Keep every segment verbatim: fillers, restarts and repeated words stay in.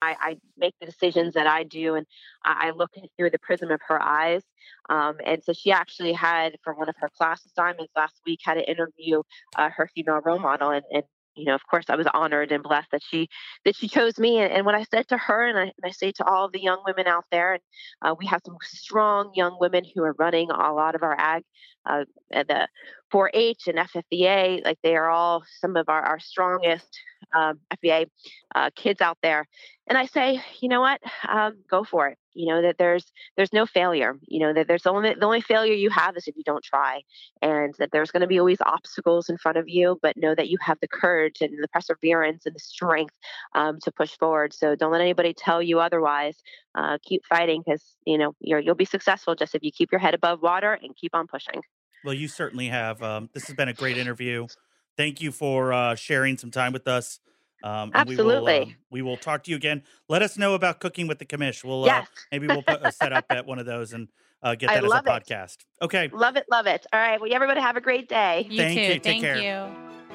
I, I make the decisions that I do, and I, I look through the prism of her eyes. Um, and so she actually had, for one of her class assignments last week, had to interview uh, her female role model, and, and you know, of course, I was honored and blessed that she that she chose me. And, and what I said to her, and I, and I say to all of the young women out there, and uh, we have some strong young women who are running a lot of our ag, uh, at the four H and F F B A. Like they are all some of our, our strongest um, F B A uh, kids out there. And I say, you know what, um, go for it. You know that there's there's no failure. You know that there's only the only failure you have is if you don't try, and that there's going to be always obstacles in front of you. But know that you have the courage and the perseverance and the strength um, to push forward. So don't let anybody tell you otherwise. Uh, keep fighting because you know you're, you'll be successful just if you keep your head above water and keep on pushing. Well, you certainly have. Um, this has been a great interview. Thank you for uh, sharing some time with us. Um, and Absolutely. we will um, we will talk to you again. Let us know about Cooking with the Commish. We'll Yes. uh, maybe we'll put a set up at one of those and uh, get I that as a love it. podcast. Okay. Love it, love it. All right. Well, everybody have a great day. You Thank too. you. Take Thank care. you.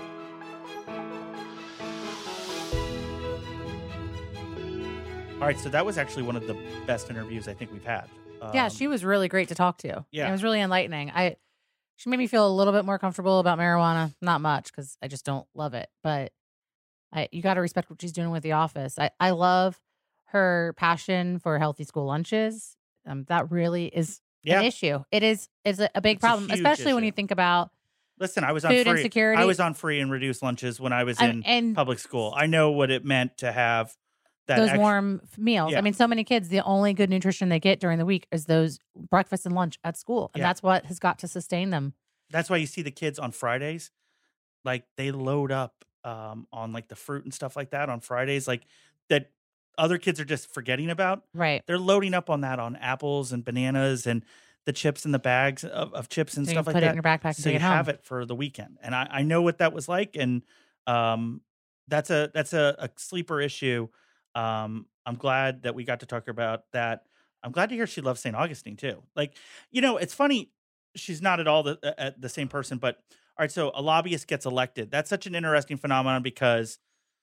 All right. So that was actually one of the best interviews I think we've had. Um, Yeah, she was really great to talk to. Yeah. It was really enlightening. I she made me feel a little bit more comfortable about marijuana. Not much because I just don't love it, but I you got to respect what she's doing with The Office. I I love her passion for healthy school lunches. Um, that really is Yeah. an issue. It is is a, a big It's a problem, huge especially when issue. you think about Listen, I was on food free. insecurity. I was on free and reduced lunches when I was and, in and public school. I know what it meant to have that those extra- warm f- meals. Yeah. I mean, so many kids, the only good nutrition they get during the week is those breakfast and lunch at school, and Yeah. that's what has got to sustain them. That's why you see the kids on Fridays, like they load up um, on like the fruit and stuff like that on Fridays, like that other kids are just forgetting about. Right. They're loading up on that on apples and bananas and the chips in the bags of, of chips and So you stuff can like put it that. in your backpack and so take you it home. have it for the weekend, and I, I know what that was like, and um, that's a that's a, a sleeper issue. Um, I'm glad that we got to talk about that. I'm glad to hear she loves Saint Augustine too. Like, you know, it's funny. She's not at all the uh, the same person, but all right. So a lobbyist gets elected. That's such an interesting phenomenon because,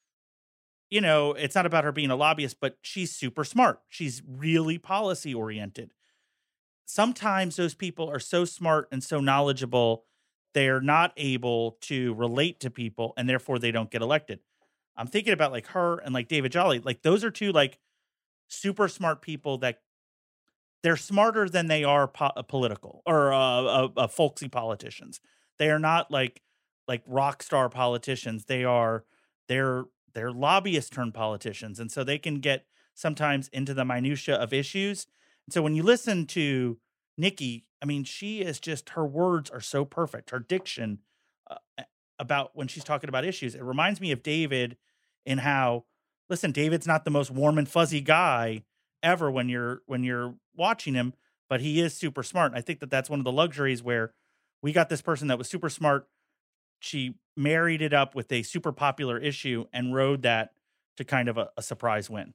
you know, it's not about her being a lobbyist, but she's super smart. She's really policy oriented. Sometimes those people are so smart and so knowledgeable, they're not able to relate to people, and therefore they don't get elected. I'm thinking about like her and like David Jolly. Like those are two like super smart people that they're smarter than they are po- political or uh, uh, uh, folksy politicians. They are not like like rock star politicians. They are they're they're lobbyist turned politicians, and so they can get sometimes into the minutia of issues. And so when you listen to Nikki, I mean, she is just her words are so perfect. Her diction uh, about when she's talking about issues, it reminds me of David in how listen, David's not the most warm and fuzzy guy ever when you're when you're watching him, but he is super smart. And I think that that's one of the luxuries where we got this person that was super smart. She married it up with a super popular issue and rode that to kind of a, a surprise win.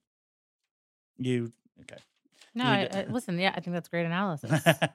You okay? No, You I, need to- I, listen. Yeah, I think that's great analysis.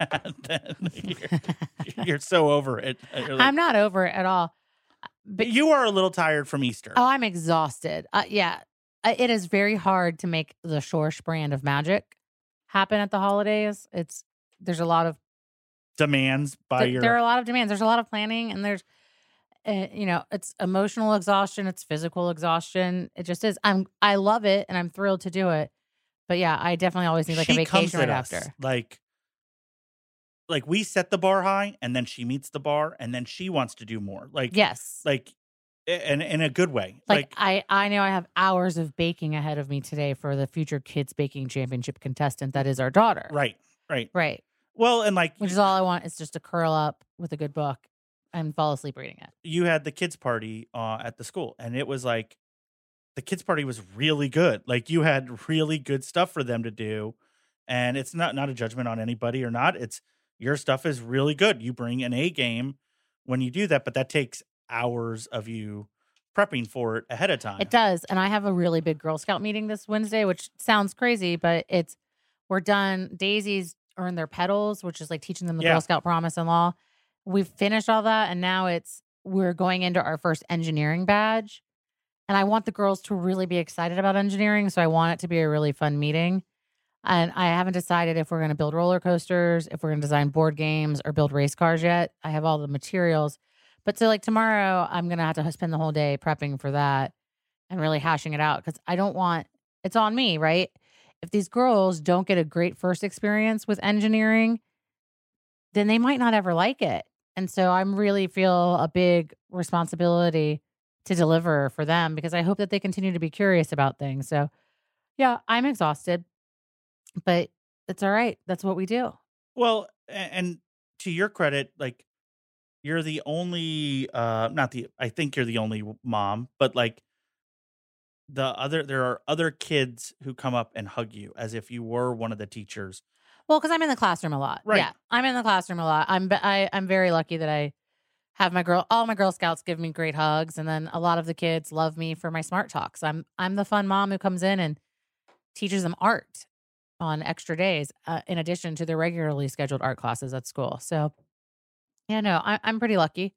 you're, you're so over it. You're like- I'm not over it at all. But you are a little tired from Easter. oh, I'm exhausted. Uh, yeah, Uh, it is very hard to make the Schorsch brand of magic happen at the holidays. It's there's a lot of Demands by th- your there are a lot of demands. There's a lot of planning, and there's uh, you know, it's emotional exhaustion, it's physical exhaustion. It just is. I'm I love it, and I'm thrilled to do it. But yeah, I definitely always need like she a comes vacation right at us, after. Like, like we set the bar high, and then she meets the bar, and then she wants to do more. Like, Yes. like, and in a good way. Like, I, I know I have hours of baking ahead of me today for the future kids baking championship contestant that is our daughter. right, right, Right. Well, and like, Which is all I want is just to curl up with a good book and fall asleep reading it. you had the kids party uh, at the school, and it was like the kids party was really good. Like you had really good stuff for them to do, and it's not not a judgment on anybody or not. It's your stuff is really good. You bring an A game when you do that, but that takes hours of you prepping for it ahead of time. It does. And I have a really big Girl Scout meeting this Wednesday, which sounds crazy, but it's we're done. Daisies earn their petals, which is like teaching them the Yeah. Girl Scout promise and law. We've finished all that, and now it's we're going into our first engineering badge. And I want the girls to really be excited about engineering. So I want it to be a really fun meeting. And I haven't decided if we're going to build roller coasters, if we're going to design board games or build race cars yet. I have all the materials. But so like tomorrow, I'm going to have to spend the whole day prepping for that and really hashing it out because I don't want, it's on me, right? If these girls don't get a great first experience with engineering, then they might not ever like it. And so I'm really feel a big responsibility to deliver for them because I hope that they continue to be curious about things. So yeah, I'm exhausted, but it's all right. That's what we do. Well, a- and to your credit, like you're the only, uh, not the, I think you're the only mom, but like the other, there are other kids who come up and hug you as if you were one of the teachers. Well, because I'm in the classroom a lot. Right. Yeah, I'm in the classroom a lot. I'm be- I, I'm very lucky that I have my girl. All my Girl Scouts give me great hugs, and then a lot of the kids love me for my smart talks. I'm I'm the fun mom who comes in and teaches them art on extra days, uh, in addition to their regularly scheduled art classes at school. So, yeah, no, I, I'm pretty lucky.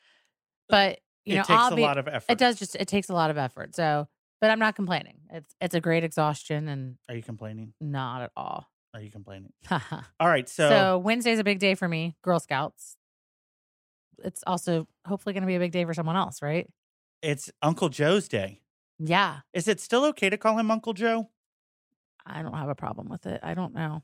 But you it know, takes I'll a be. lot of effort. It does just. It takes a lot of effort. So, but I'm not complaining. It's it's a great exhaustion, and Are you complaining? not at all. Are you complaining? All right. So, So Wednesday's a big day for me, Girl Scouts. It's also hopefully going to be a big day for someone else, right? it's Uncle Joe's day. Yeah. Is it still okay to call him Uncle Joe? I don't have a problem with it. I don't know.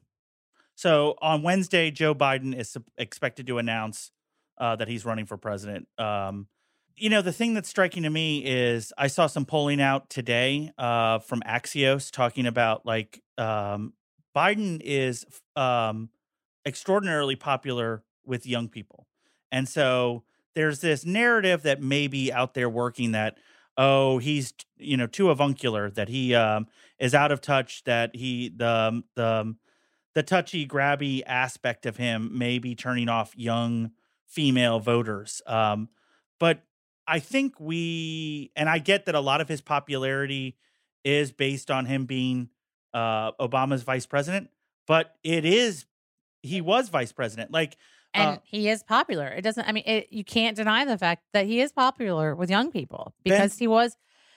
So on Wednesday, Joe Biden is sup- expected to announce uh, that he's running for president. Um, you know, the thing that's striking to me is I saw some polling out today uh, from Axios talking about like um, Biden is um, extraordinarily popular with young people. And so there's this narrative that may be out there working that, oh, he's, you know, too avuncular, that he um, is out of touch, that he, the, the, the touchy, grabby aspect of him may be turning off young female voters. Um, but I think we, and I get that a lot of his popularity is based on him being uh, Obama's vice president, but it is, he was vice president. Like, And uh, he is popular. It doesn't, I mean, it, you can't deny the fact that he is popular with young people because Ben- he was,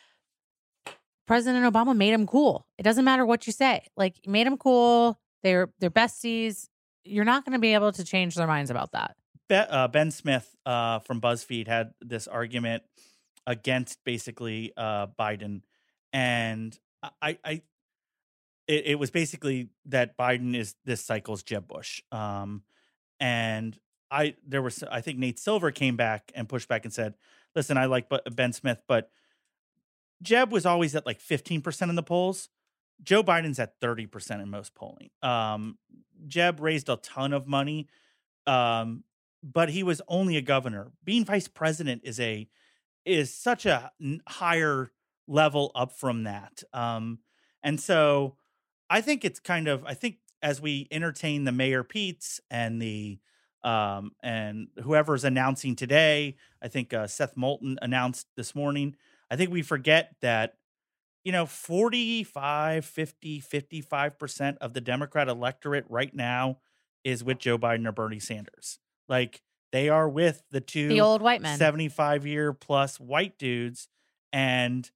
President Obama made him cool. It doesn't matter what you say. Like, he made him cool. They're, they're besties. You're not going to be able to change their minds about that. Be- uh, Ben Smith uh, from BuzzFeed had this argument against basically uh, Biden, and I, I it, it was basically that Biden is this cycle's Jeb Bush, um, and I there was I think Nate Silver came back and pushed back and said, "Listen, I like Ben Smith, but Jeb was always at like fifteen percent in the polls. Joe Biden's at thirty percent in most polling. Um, Jeb raised a ton of money." Um, but he was only a governor. Being vice president is a is such a n- higher level up from that. Um, and so I think it's kind of I think as we entertain the Mayor Pete's and the um, and whoever's announcing today, I think uh, Seth Moulton announced this morning. I think we forget that you know forty-five, fifty, fifty-five percent of the Democrat electorate right now is with Joe Biden or Bernie Sanders. Like they are with the two The old white men. seventy-five year plus white dudes. And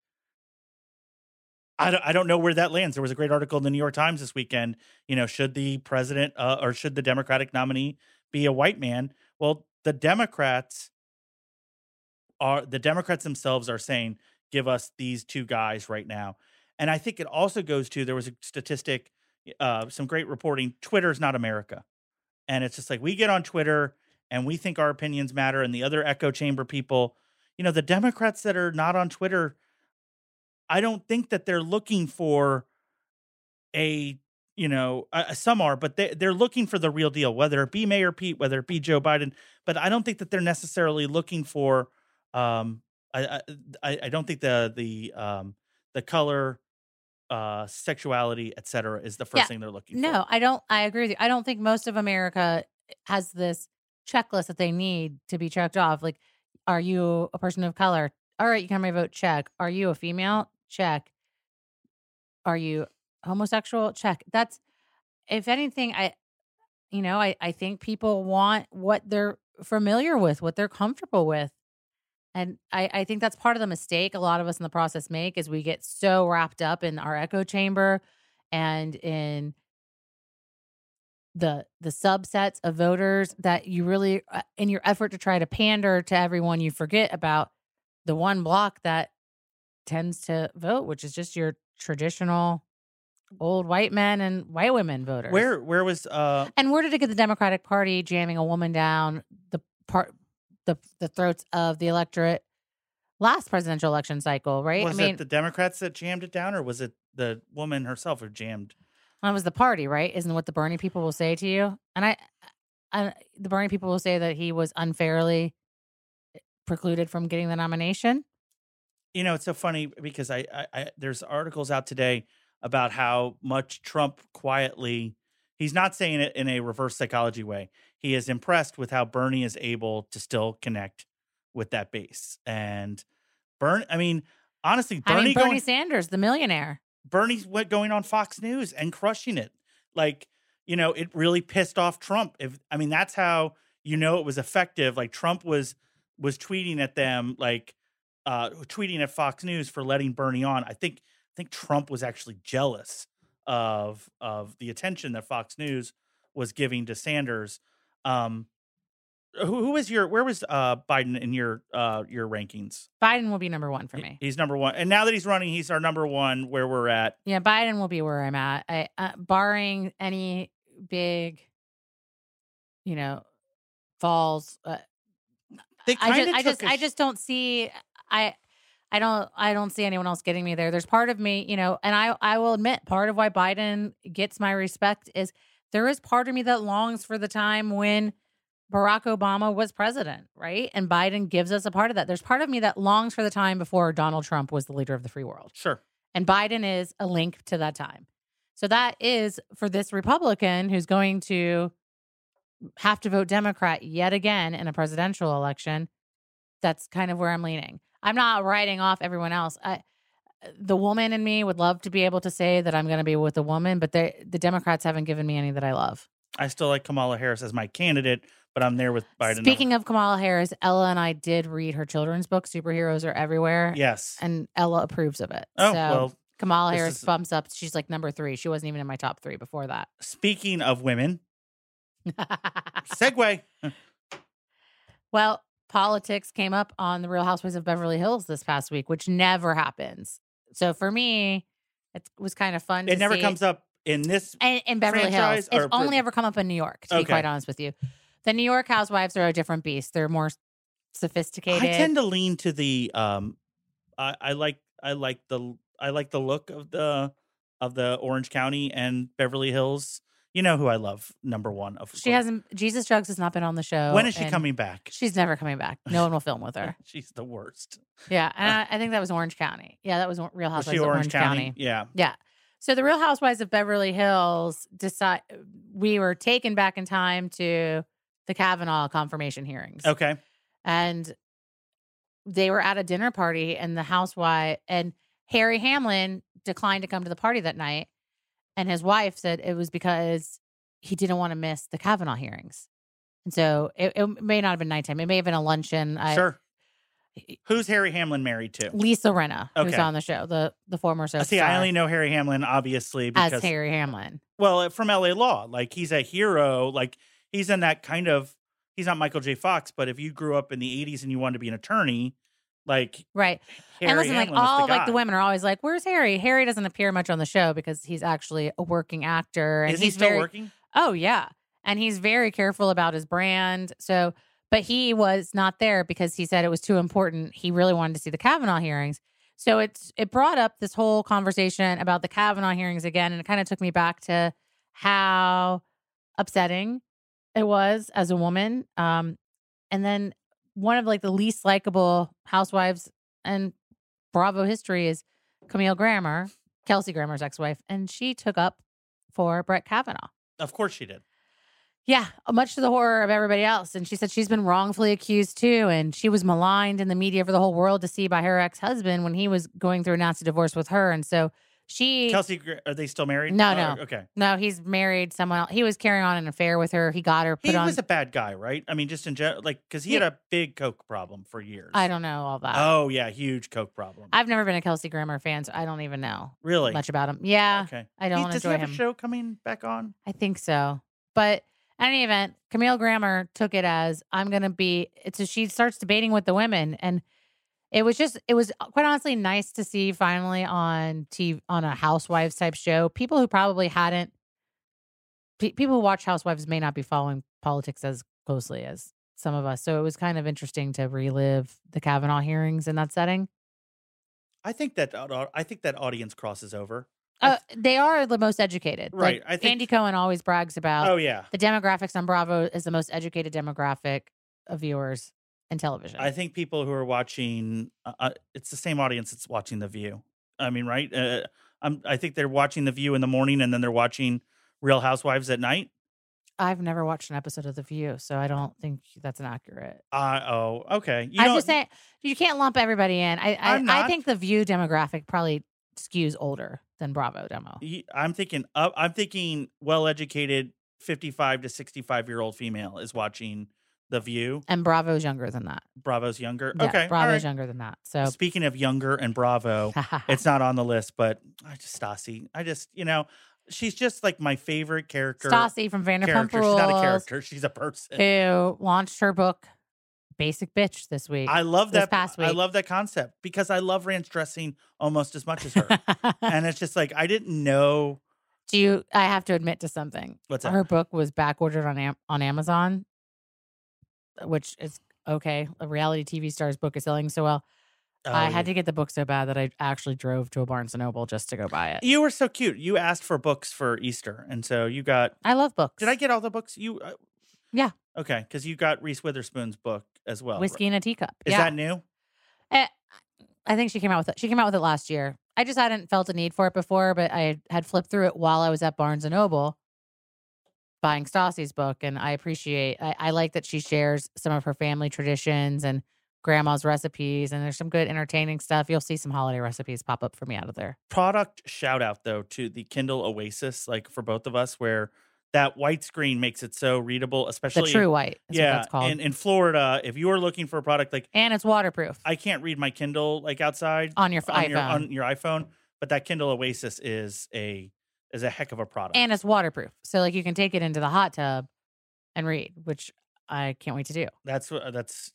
I don't, I don't know where that lands. There was a great article in the New York Times this weekend. You know, should the president uh, or should the Democratic nominee be a white man? Well, the Democrats are the Democrats themselves are saying, give us these two guys right now. And I think it also goes to, there was a statistic, uh, some great reporting. Twitter's not America. And it's just like we get on Twitter and we think our opinions matter. And the other echo chamber people, you know, the Democrats that are not on Twitter, I don't think that they're looking for a, you know, uh, some are, but they, they're looking for the real deal, whether it be Mayor Pete, whether it be Joe Biden. But I don't think that they're necessarily looking for, um, I, I, I don't think the, the, um, the color, uh, sexuality, et cetera, is the first Yeah. thing they're looking for. No, I don't. I agree with you. I don't think most of America has this checklist that they need to be checked off. Like, are you a person of color? All right, you can have my vote. Check. Are you a female? Check. Are you homosexual? Check. That's, if anything, I, you know, I, I think people want what they're familiar with, what they're comfortable with. And I, I think that's part of the mistake a lot of us in the process make is we get so wrapped up in our echo chamber and in the the subsets of voters that you really, uh, in your effort to try to pander to everyone, you forget about the one block that tends to vote, which is just your traditional old white men and white women voters. Where where was uh And where did it get the Democratic Party jamming a woman down the part the the throats of the electorate last presidential election cycle, right? was I mean, it the Democrats that jammed it down, or was it the woman herself who jammed? that was the party, right? Isn't what the Bernie people will say to you? And I, I the Bernie people will say that he was unfairly precluded from getting the nomination. You know, it's so funny because I, I, I there's articles out today about how much Trump quietly, he's not saying it in a reverse psychology way. He is impressed with how Bernie is able to still connect with that base. And Bernie, I mean, honestly, Bernie I mean, Bernie going, Sanders, the millionaire. Bernie's what going on Fox News and crushing it. Like, you know, it really pissed off Trump. If I mean, that's how you know it was effective. Like Trump was was tweeting at them, like uh, tweeting at Fox News for letting Bernie on. I think I think Trump was actually jealous of of the attention that Fox News was giving to Sanders. Um, who, who was your where was uh, Biden in your uh, your rankings? Biden will be number one for He- me. He's number one, and now that he's running, he's our number one. Where we're at, Yeah, Biden will be where I'm at. I, uh, barring any big, you know, falls. Uh, they I kind just, of I just, I just don't see. I, I don't, I don't see anyone else getting me there. There's part of me, you know, and I, I will admit, part of why Biden gets my respect is there is part of me that longs for the time when Barack Obama was president, right? And Biden gives us a part of that. There's part of me that longs for the time before Donald Trump was the leader of the free world. sure. And Biden is a link to that time. So that is for this Republican who's going to have to vote Democrat yet again in a presidential election. That's kind of where I'm leaning. I'm not writing off everyone else. I, the woman in me would love to be able to say that I'm going to be with a woman, but the Democrats haven't given me any that I love. I still like Kamala Harris as my candidate, but I'm there with Biden. Speaking of Kamala Harris, Ella and I did read her children's book, Superheroes Are Everywhere. yes. And Ella approves of it. Oh, so well, Kamala this Harris is- bumps up. She's like number three. She wasn't even in my top three before that. speaking of women, segue. Well, politics came up on the Real Housewives of Beverly Hills this past week, which never happens. So for me, it was kind of fun. It to never see. comes up in this. And in Beverly franchise Hills. It's or- only ever come up in New York, to Okay. be quite honest with you. The New York housewives are a different beast. They're more sophisticated. I tend to lean to the. Um, I, I like. I like the. I like the look of the of the Orange County and Beverly Hills. You know who I love, number one. Of She course. hasn't, Jesus Jugs has not been on the show. When is she and coming back? She's never coming back. No one will film with her. She's the worst. Yeah. And I, I think that was Orange County. Yeah, that was Real Was Housewives she of Orange, Orange County? County. Yeah. Yeah. So the Real Housewives of Beverly Hills decide we were taken back in time to the Kavanaugh confirmation hearings. Okay. And they were at a dinner party and the housewife and Harry Hamlin declined to come to the party that night. And his wife said it was because he didn't want to miss the Kavanaugh hearings. And so it, it may not have been nighttime. It may have been a luncheon. I, Sure. Who's Harry Hamlin married to? Lisa Rinna, who's Okay. on the show, the the former soap See, I star, only know Harry Hamlin, obviously, because as Harry Hamlin. well, from L A Law, like he's a hero. Like he's in that kind of. He's not Michael J. Fox, but if you grew up in the eighties and you wanted to be an attorney, like Right. Harry and listen, like Hamlin was all the like the guy. women are always like, "Where's Harry?" Harry doesn't appear much on the show because he's actually a working actor, and Is he he's still very, working? Oh yeah, and he's very careful about his brand. So, but he was not there because he said it was too important. He really wanted to see the Kavanaugh hearings. So it's it brought up this whole conversation about the Kavanaugh hearings again, and it kind of took me back to how upsetting it was as a woman. Um, and then one of like the least likable housewives and Bravo history is Camille Grammer, Kelsey Grammer's ex-wife, and she took up for Brett Kavanaugh. Of course she did. Yeah, much to the horror of everybody else. And she said she's been wrongfully accused too. And she was maligned in the media for the whole world to see by her ex-husband when he was going through a nasty divorce with her. And so She Kelsey, Gr- are they still married? No, Oh, no. okay. no, he's married someone else. He was carrying on an affair with her. He got her put He on. was a bad guy, right? I mean, just in general, like, because he Yeah. had a big coke problem for years. I don't know all that. Oh yeah, huge coke problem. I've never been a Kelsey Grammer fan, so I don't even know Really? much about him. Yeah, Okay. I don't He- does enjoy he have him. a show coming back on? I think so. But in any event, Camille Grammer took it as I'm going to be. It's a, she starts debating with the women, and it was just it was quite honestly nice to see finally on T V on a Housewives type show people who probably hadn't. Pe- people who watch Housewives may not be following politics as closely as some of us, so it was kind of interesting to relive the Kavanaugh hearings in that setting. I think that uh, I think that audience crosses over. Uh, they are the most educated, Right, Like, I think- Andy Cohen always brags about Oh yeah. the demographics on Bravo is the most educated demographic of viewers in television. I think people who are watching, uh, uh, it's the same audience that's watching The View. I mean, right? Uh, I'm, I think they're watching The View in the morning, and then they're watching Real Housewives at night. I've never watched an episode of The View, so I don't think that's inaccurate. Uh, oh, okay. You I'm don't- just saying you can't lump everybody in. I I, I'm I not. think the View demographic probably skews older than Bravo demo. y- I'm thinking. Uh, I'm thinking. Well-educated, fifty-five to sixty-five year old female is watching The View. And Bravo's younger than that. Bravo's younger. Yeah, okay, all Bravo's right. younger than that. So Speaking of younger and Bravo, it's not on the list, but I just Stassi. I just you know, she's just like my favorite character. Stassi from Vanderpump character. Rules, She's not a character. She's a person. who launched her book Basic Bitch this week. I love this that. past I week. love that concept because I love ranch dressing almost as much as her. And it's just like I didn't know Do you? I have to admit to something. what's that. Her book was back ordered on Am- on Amazon, which is okay. A reality T V star's book is selling so well. Oh, I had yeah. to get the book so bad that I actually drove to a Barnes and Noble just to go buy it. You were so cute. You asked for books for Easter, and so you got. I love books. Did I get all the books? You. Uh, Yeah. Okay, because you got Reese Witherspoon's book as well. Whiskey in a Teacup? Is yeah. that new? Eh, I think she came out with it. She came out with it last year. I just hadn't felt a need for it before, but I had flipped through it while I was at Barnes and Noble buying Stassi's book, and I appreciate. I, I like that she shares some of her family traditions and grandma's recipes, and there's some good entertaining stuff. You'll see some holiday recipes pop up for me out of there. Product shout out though to the Kindle Oasis, like for both of us, where that white screen makes it so readable, The especially True White is what yeah, that's called. in in Florida. If you are looking for a product like And it's waterproof I can't read my Kindle like outside on your f- on iPhone. your on your iPhone, but that Kindle Oasis is a is a heck of a product. and it's waterproof. So like you can take it into the hot tub and read, which I can't wait to do. that's what that's.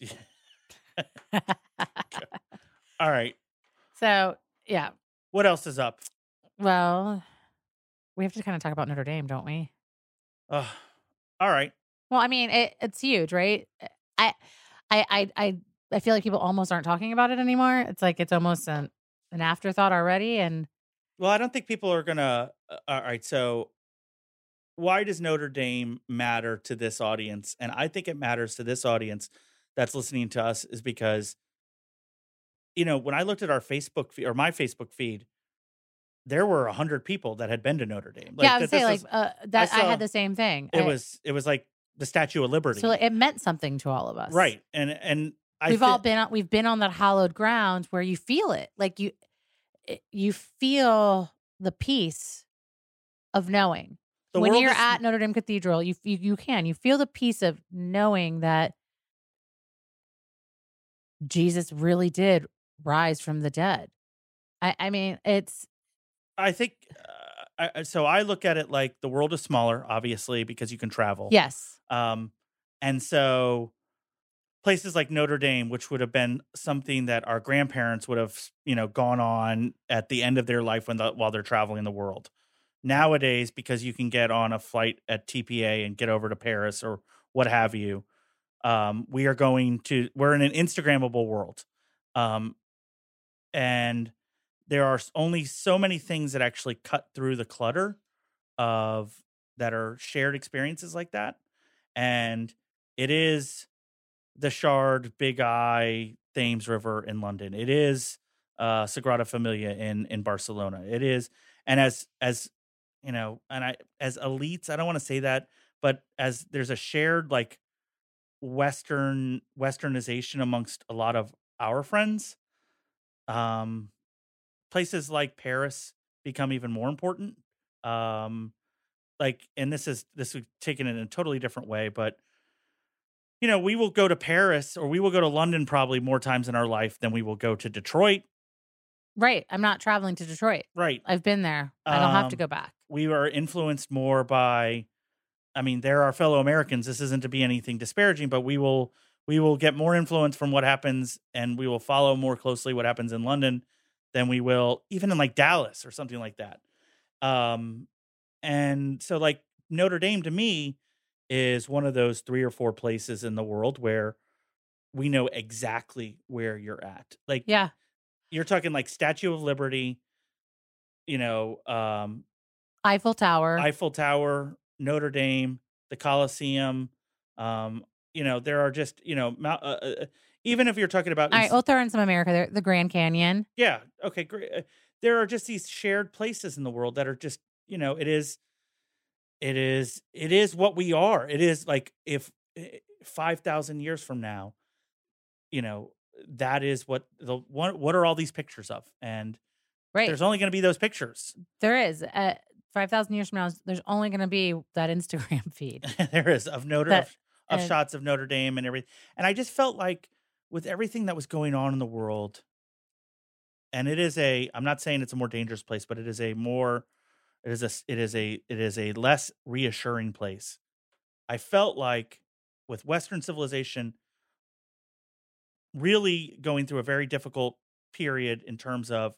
All right, So yeah. what else is up? Well, we have to kind of talk about Notre Dame, don't we? Uh, all right, Well, I mean, it, it's huge, right? I, I, I, I, I feel like people almost aren't talking about it anymore. It's like it's almost an an afterthought already. And well, I don't think people are gonna. Uh, all right, so why does Notre Dame matter to this audience? And I think it matters to this audience that's listening to us is because, you know, when I looked at our Facebook feed or my Facebook feed, there were a hundred people that had been to Notre Dame. yeah, I that would say this like was- uh, that. I, saw- had the same thing. it I- was it was like the Statue of Liberty, so it meant something to all of us, right? And and I we've thi- all been on, we've been on that hallowed ground where you feel it, like you, it- you feel the peace of knowing. the when world you're is- at Notre Dame Cathedral, you, you you can you feel the peace of knowing that Jesus really did rise from the dead. I, I mean, it's I think uh, I, so. I look at it like the world is smaller, obviously, because you can travel. yes, Um, and so places like Notre Dame, which would have been something that our grandparents would have, you know, gone on at the end of their life when the, while they're traveling the world. Nowadays, because you can get on a flight at T P A and get over to Paris or what have you, um, we are going to we're in an Instagrammable world, um, and there are only so many things that actually cut through the clutter of that are shared experiences like that. And it is the Shard, Big Eye, Thames River in London. It is uh, Sagrada Familia in in Barcelona. It is, and as as you know, and I as elites, I don't want to say that, but as there's a shared like Western Westernization amongst a lot of our friends. Um, places like Paris become even more important. Um, like, and this is this is taken in a totally different way, but you know, we will go to Paris or we will go to London probably more times in our life than we will go to Detroit. Right. I'm not traveling to Detroit. Right. I've been there. I don't have to Um, go back. We are influenced more by, I mean, they're our fellow Americans. This isn't to be anything disparaging, but we will we will get more influence from what happens, and we will follow more closely what happens in London than we will even in like Dallas or something like that. Um, and so like Notre Dame to me is one of those three or four places in the world where we know exactly where you're at. Like Yeah. you're talking like Statue of Liberty, you know, um, Eiffel Tower. Eiffel Tower, Notre Dame, the Coliseum. Um, you know, there are just, you know, Mount, uh, uh, even if you're talking about, All in- right, we'll throw in some America there. The Grand Canyon. yeah, okay, great. Uh, there are just these shared places in the world that are just, you know, it is, it is, it is what we are. It is like if five thousand years from now, you know, that is what the what, what are all these pictures of? And Right. there's only going to be those pictures. There is. Uh, five thousand years from now, there's only going to be that Instagram feed. There is of Notre That- of, of and- shots of Notre Dame and everything. And I just felt like with everything that was going on in the world, and it is a, I'm not saying it's a more dangerous place, but it is a more, it is a, it is a, it is a less reassuring place. I felt like with Western civilization really going through a very difficult period in terms of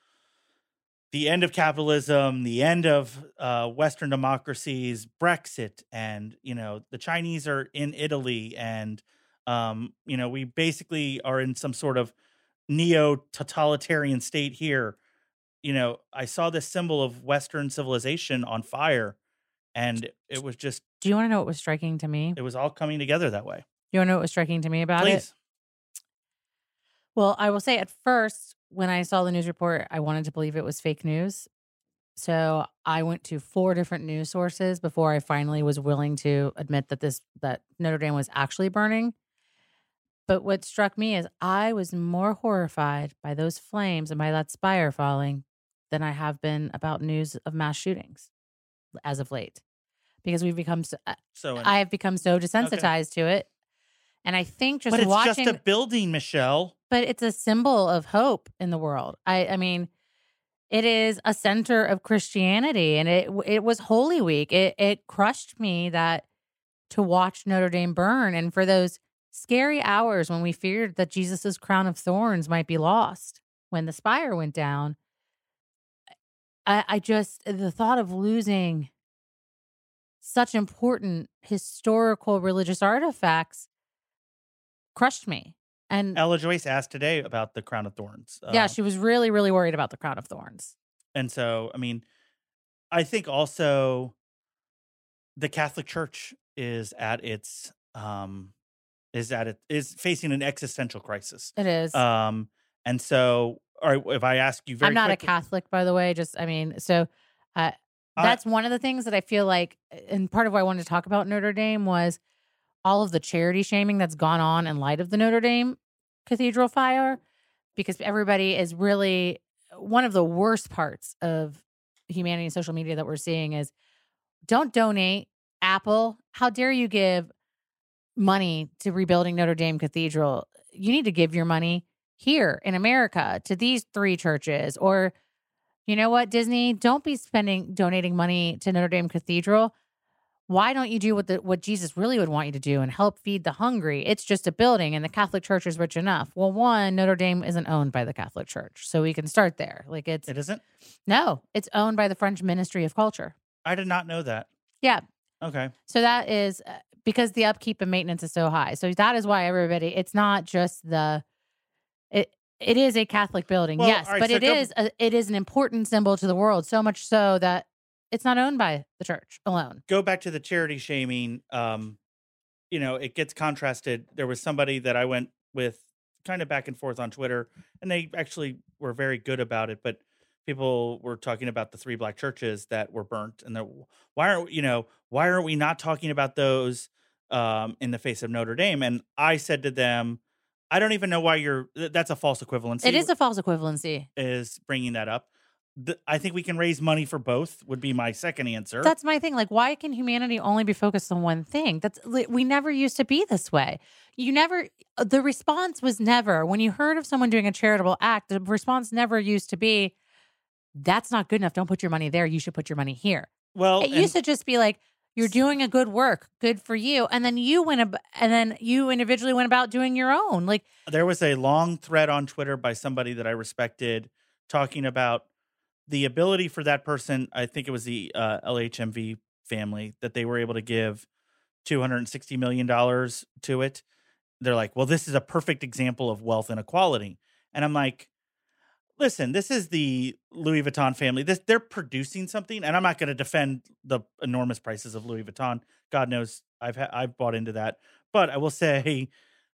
the end of capitalism, the end of uh, Western democracies, Brexit, and, you know, the Chinese are in Italy. And, um, you know, we basically are in some sort of neo-totalitarian state here. You know, I saw this symbol of Western civilization on fire, and it was just, Do you want to know what was striking to me? it was all coming together that way. You want to know what was striking to me about it? Please. Well, I will say at first, when I saw the news report, I wanted to believe it was fake news. So I went to four different news sources before I finally was willing to admit that this that Notre Dame was actually burning. But what struck me is I was more horrified by those flames and by that spire falling than I have been about news of mass shootings as of late, because we've become so, So, I have become so desensitized to it. And I think just but it's watching, just a building, Michelle. but it's a symbol of hope in the world. I, I mean, it is a center of Christianity, and it it was Holy Week. It it crushed me that to watch Notre Dame burn, and for those scary hours when we feared that Jesus's crown of thorns might be lost when the spire went down. I, I just the thought of losing such important historical religious artifacts crushed me. And Ella Joyce asked today about the crown of thorns. yeah, Uh, she was really, really worried about the crown of thorns. and so, I mean, I think also the Catholic Church is at its um is at it is facing an existential crisis. It is. Um, and so, all right, if I ask you very, I'm not quickly, a Catholic, by the way. Just, I mean, so uh, I- that's one of the things that I feel like, and part of why I wanted to talk about Notre Dame was all of the charity shaming that's gone on in light of the Notre Dame Cathedral fire, because everybody is really, one of the worst parts of humanity and social media that we're seeing is don't donate. Apple, how dare you give money to rebuilding Notre Dame Cathedral? You need to give your money here in America to these three churches. Or, you know what, Disney, don't be spending, donating money to Notre Dame Cathedral. Why don't you do what the what Jesus really would want you to do and help feed the hungry? It's just a building, and the Catholic Church is rich enough. Well, one, Notre Dame isn't owned by the Catholic Church, so we can start there. Like it's it isn't. no, it's owned by the French Ministry of Culture. I did not know that. Yeah, Okay, so that is uh, because the upkeep and maintenance is so high. So that is why everybody. It's not just the it. It is a Catholic building, Well, yes, all right, but so it go- is a, it is an important symbol to the world. So much so that it's not owned by the church alone. go back to the charity shaming. Um, you know, it gets contrasted. There was somebody that I went with kind of back and forth on Twitter, and they actually were very good about it. But people were talking about the three black churches that were burnt, and they're, why aren't you know why aren't we not talking about those um, in the face of Notre Dame? And I said to them, I don't even know why you're. th- That's a false equivalency. It is a false equivalency. is bringing that up. th- I think we can raise money for both. Would be my second answer. That's my thing. Like, why can humanity only be focused on one thing? That's li- we never used to be this way. You never. The response was never when you heard of someone doing a charitable act. The response never used to be, "That's not good enough. Don't put your money there. You should put your money here." well, It and used to just be like, "You're doing a good work, good for you," and then you went ab- and then you individually went about doing your own. Like, there was a long thread on Twitter by somebody that I respected talking about the ability for that person. I think it was the uh, L H M V family that they were able to give two hundred sixty million dollars to it. They're like, well, this is a perfect example of wealth inequality. And I'm like, listen, this is the Louis Vuitton family. This they're producing something, and I'm not going to defend the enormous prices of Louis Vuitton. God knows I've ha- I've bought into that, but I will say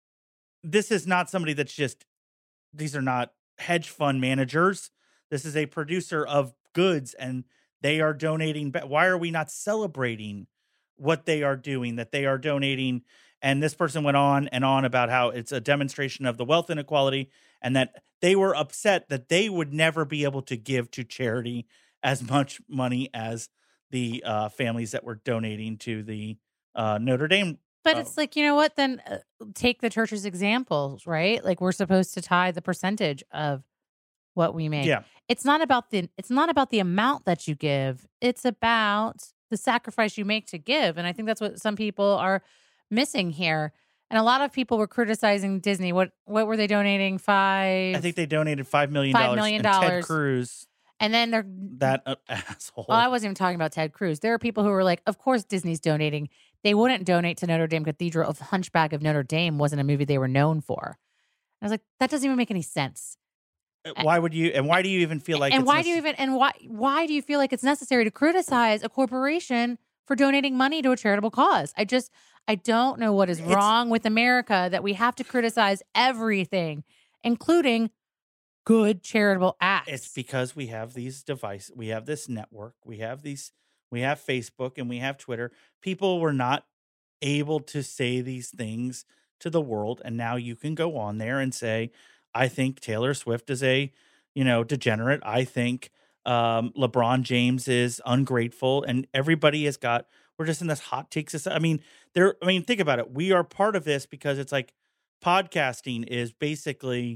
this is not somebody that's just. These are not hedge fund managers. This is a producer of goods, and they are donating. ba- Why are we not celebrating what they are doing? That they are donating. And this person went on and on about how it's a demonstration of the wealth inequality, and that they were upset that they would never be able to give to charity as much money as the uh, families that were donating to the uh, Notre Dame. but uh, it's like, you know what? Then uh, take the church's examples, right? Like, we're supposed to tie the percentage of what we make. yeah, It's not about the it's not about the amount that you give. It's about the sacrifice you make to give. And I think that's what some people are missing here. And a lot of people were criticizing Disney. What what were they donating? Five. I think they donated five million Five dollars. million and Ted dollars. Cruz, and then they're that uh, asshole. Well, I wasn't even talking about Ted Cruz. There are people who were like, of course Disney's donating. They wouldn't donate to Notre Dame Cathedral if Hunchback of Notre Dame wasn't a movie they were known for. I was like, that doesn't even make any sense. Why would you? And why do you even feel like? and it's why do you nece- even and why why do you feel like it's necessary to criticize a corporation for donating money to a charitable cause? I just I don't know what is It's- wrong with America that we have to criticize everything, including good charitable acts. It's because we have these devices. We have this network. We have these. We have Facebook and we have Twitter. People were not able to say these things to the world, and now you can go on there and say, "I think Taylor Swift is a, you know, degenerate. I think um, LeBron James is ungrateful," and everybody has got. We're just in this hot take society. I mean, there. I mean, think about it. We are part of this because it's like podcasting is basically.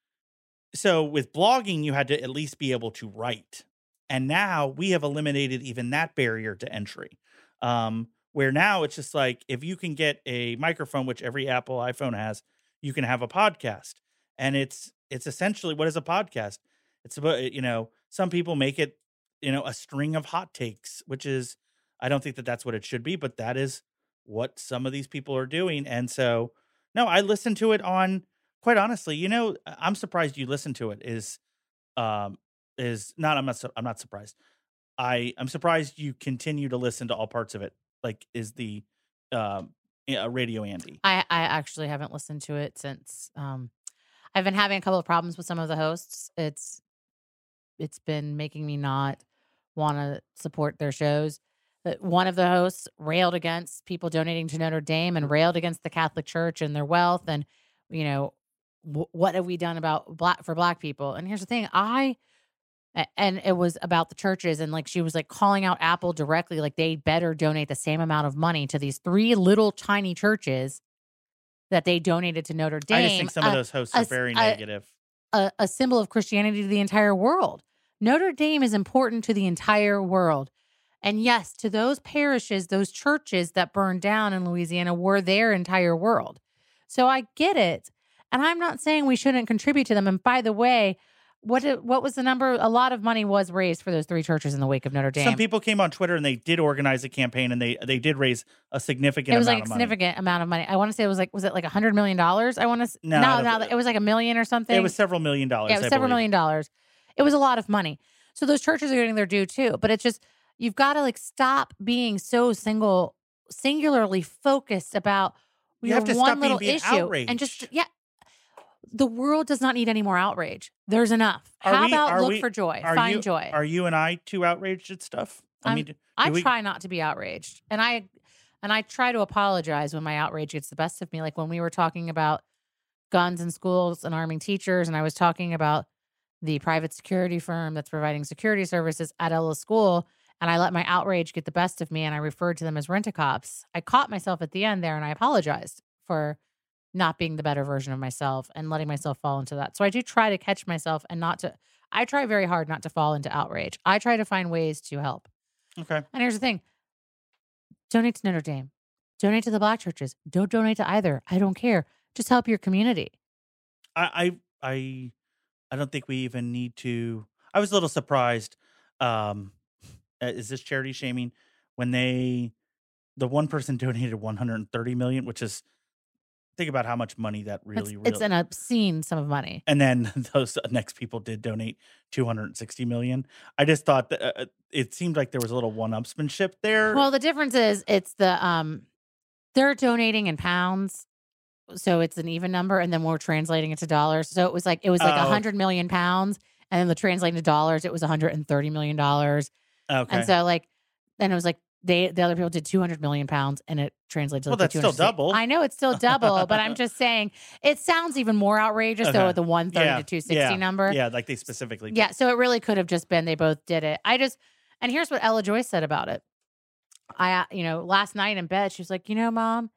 So with blogging, you had to at least be able to write. And now we have eliminated even that barrier to entry. Um, where now it's just like, if you can get a microphone, which every Apple iPhone has, you can have a podcast. And it's, it's essentially, what is a podcast? It's about, you know, some people make it, you know, a string of hot takes, which is, I don't think that that's what it should be, but that is what some of these people are doing. And so, no, I listen to it on, quite honestly, you know, I'm surprised you listen to it is, um, is not, I'm not, su- I'm not surprised. I, I'm surprised you continue to listen to all parts of it. Like is the, um, uh, Radio Andy. I, I actually haven't listened to it since um, I've been having a couple of problems with some of the hosts. It's it's been making me not want to support their shows. But one of the hosts railed against people donating to Notre Dame and railed against the Catholic Church and their wealth. And, you know, w- what have we done about black for black people? And here's the thing, I a- and it was about the churches, and like she was like calling out Apple directly, like they better donate the same amount of money to these three little tiny churches that they donated to Notre Dame. I just think some of a- those hosts a are s- very a- negative. a, a symbol of Christianity to the entire world. Notre Dame is important to the entire world. And yes, to those parishes, those churches that burned down in Louisiana were their entire world. So I get it. And I'm not saying we shouldn't contribute to them. And by the way, what it- what was the number? A lot of money was raised for those three churches in the wake of Notre Dame. Some people came on Twitter and they did organize a campaign, and they they did raise a significant It was amount like a of money. significant amount of money. I want to say it was like, was it like a hundred million dollars? I want to, No, no, I no, don't- it was like a million or something. It was several million dollars. Yeah, it was I several believe. million dollars. It was a lot of money. So those churches are getting their due too. But it's just, you've got to like stop being so single, singularly focused about You your have to one stop being- little being issue. And just, outraged. yeah, the world does not need any more outrage. There's enough. Are How we- about are look we- for joy, Are find you, joy? Are you and I too outraged at stuff? I I'm- mean, do I we- try not to be outraged. And I and I try to apologize when my outrage gets the best of me. Like when we were talking about guns in schools and arming teachers, and I was talking about the private security firm that's providing security services at Ella's school, and I let my outrage get the best of me, and I referred to them as rent-a-cops. I caught myself at the end there, and I apologized for not being the better version of myself and letting myself fall into that. So I do try to catch myself and not to, I try very hard not to fall into outrage. I try to find ways to help. Okay. And here's the thing. Donate to Notre Dame. Donate to the Black churches. Don't donate to either. I don't care. Just help your community. I I I, I don't think we even need to. I was a little surprised. Um, uh, is this charity shaming when they the one person donated one hundred thirty million, which is think about how much money that really, It's, really. it's an obscene sum of money. And then those next people did donate two hundred sixty million. I just thought that uh, it seemed like there was a little one-upsmanship there. Well, the difference is it's the um they're donating in pounds, so it's an even number, and then we're translating it to dollars. So it was like it was like a Oh. hundred million pounds, and then the translating to dollars, it was one hundred and thirty million dollars. Okay. And so like then it was like they the other people did two hundred million pounds, and it translated to Well, like that's still double. I know it's still double, but I'm just saying it sounds even more outrageous though Okay. with the one thirty Yeah, to two sixty yeah, number. yeah, like they specifically. did. Yeah, so it really could have just been they both did it. I just, and here's what Ella Joyce said about it. I, uh, you know, last night in bed, she was like, you know, Mom,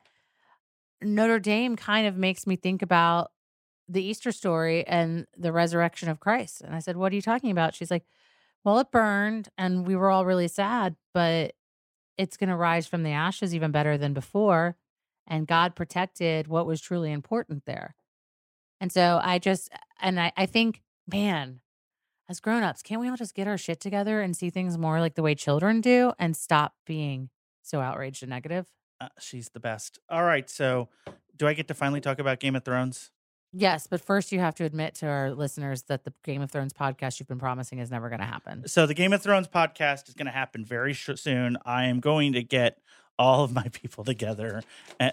Notre Dame kind of makes me think about the Easter story and the resurrection of Christ. And I said, what are you talking about? She's like, well, it burned and we were all really sad, but it's going to rise from the ashes even better than before. And God protected what was truly important there. And so I just, and I, I think, man, as grown-ups, can't we all just get our shit together and see things more like the way children do and stop being so outraged and negative? Uh, she's the best. All right, so do I get to finally talk about Game of Thrones? Yes, but first you have to admit to our listeners that the Game of Thrones podcast you've been promising is never going to happen. So the Game of Thrones podcast is going to happen very sh- soon. I am going to get all of my people together. And,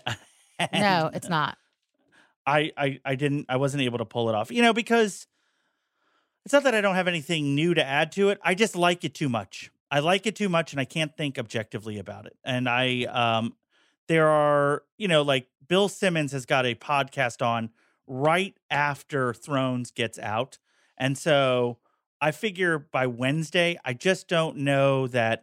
No, it's not. I, I I didn't. I wasn't able to pull it off. You know, because it's not that I don't have anything new to add to it. I just like it too much. I like it too much, and I can't think objectively about it. And I, um, there are, you know, like Bill Simmons has got a podcast on right after Thrones gets out, and so I figure by Wednesday, I just don't know that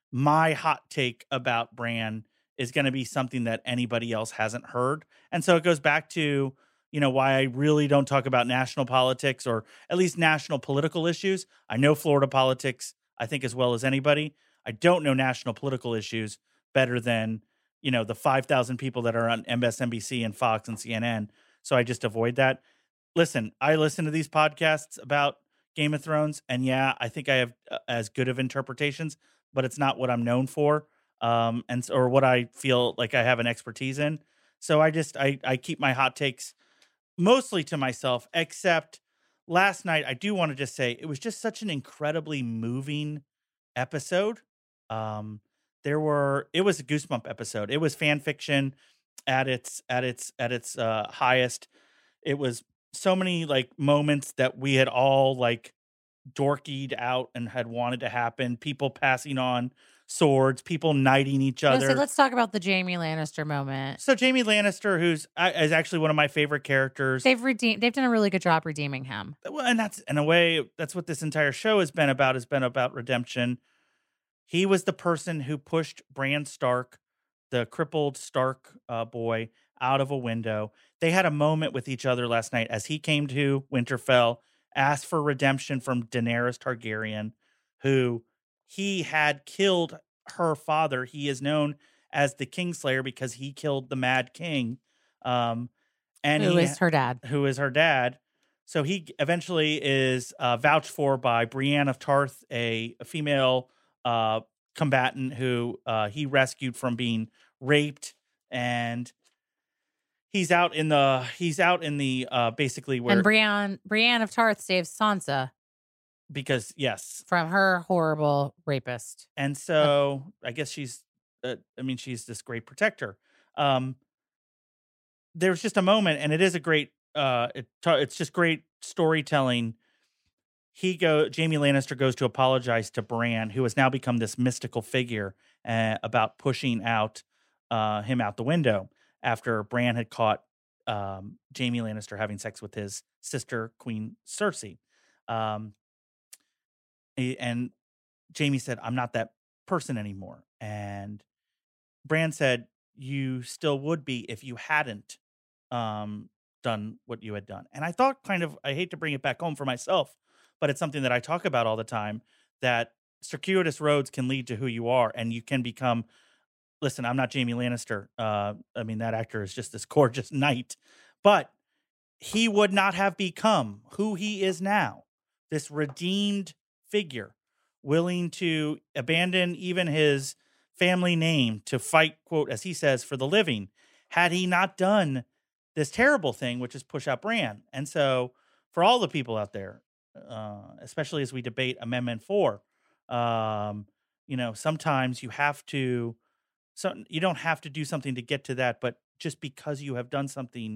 my hot take about Bran is going to be something that anybody else hasn't heard. And so it goes back to, you know, why I really don't talk about national politics or at least national political issues. I know Florida politics, I think, as well as anybody. I don't know national political issues better than, you know, the five thousand people that are on M S N B C and Fox and C N N. So I just avoid that. Listen, I listen to these podcasts about Game of Thrones, and yeah, I think I have uh, as good of interpretations, but it's not what I'm known for. Um, and or what I feel like I have an expertise in. So I just I I keep my hot takes mostly to myself, except last night I do want to just say it was just such an incredibly moving episode. Um, there were it was a goosebump episode. It was fan fiction at its at its at its uh, highest. It was so many like moments that we had all like dorkied out and had wanted to happen. People passing on swords, people knighting each Yeah, other. so let's talk about the Jamie Lannister moment. So Jamie Lannister, who's uh, is actually one of my favorite characters. They've redeemed. They've done a really good job redeeming him. Well, and that's in a way that's what this entire show has been about. Has been about redemption. He was the person who pushed Bran Stark, the crippled Stark uh, boy, out of a window. They had a moment with each other last night as he came to Winterfell, asked for redemption from Daenerys Targaryen, who he had killed her father. He is known as the Kingslayer because he killed the Mad King. Um, and Who he, is her dad? Who is her dad. So he eventually is uh, vouched for by Brienne of Tarth, a, a female uh, combatant who uh, he rescued from being raped. And he's out in the, he's out in the, uh, basically where. And Brienne, Brienne of Tarth saves Sansa because, yes. from her horrible rapist. And so I guess she's, uh, I mean, she's this great protector. Um, there's just a moment, and it is a great, uh, it, it's just great storytelling. He go, Jamie Lannister goes to apologize to Bran, who has now become this mystical figure uh, about pushing out uh, him out the window after Bran had caught um, Jamie Lannister having sex with his sister, Queen Cersei. Um, a- and Jamie said, "I'm not that person anymore." And Bran said, "You still would be if you hadn't um, done what you had done." And I thought, kind of, I hate to bring it back home for myself, but it's something that I talk about all the time, that circuitous roads can lead to who you are, and you can become. Listen, I'm not Jamie Lannister. Uh, I mean, that actor is just this gorgeous knight, but he would not have become who he is now, this redeemed figure, willing to abandon even his family name to fight, quote, as he says, for the living, had he not done this terrible thing, which is push out Bran. And so, for all the people out there, uh, especially as we debate Amendment four, um, you know, sometimes you have to, so you don't have to do something to get to that, but just because you have done something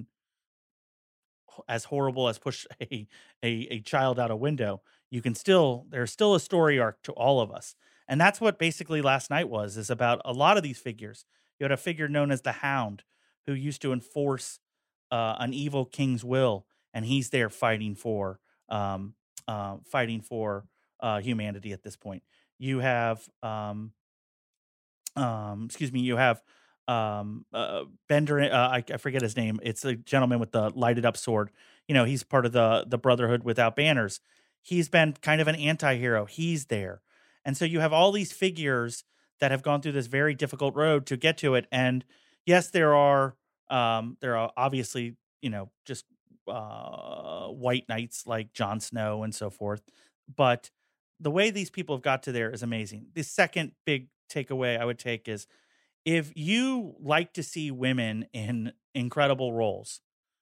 as horrible as push a, a a child out a window, you can still, there's still a story arc to all of us. And that's what basically last night was, is about a lot of these figures. You had a figure known as the Hound, who used to enforce uh, an evil king's will, and he's there fighting for um uh, fighting for uh, humanity at this point. You have um um excuse me, you have um uh, Bender, uh, I, I forget his name. It's a gentleman with the lighted up sword. You know, he's part of the the Brotherhood without banners. He's been kind of an anti-hero. He's there. And so you have all these figures that have gone through this very difficult road to get to it. And yes, there are um there are obviously, you know, just uh white knights like Jon Snow and so forth. But the way these people have got to there is amazing. The second big takeaway I would take is, if you like to see women in incredible roles,